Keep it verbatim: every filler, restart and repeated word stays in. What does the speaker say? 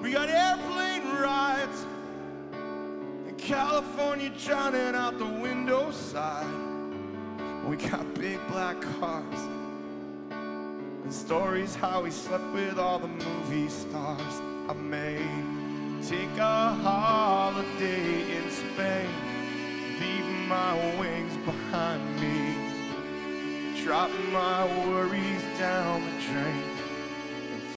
We got airplane rides in California drowning out the window side. We got big black cars and stories how we slept with all the movie stars. I may take a holiday in Spain, leave my wings behind me, drop my worries down the drain.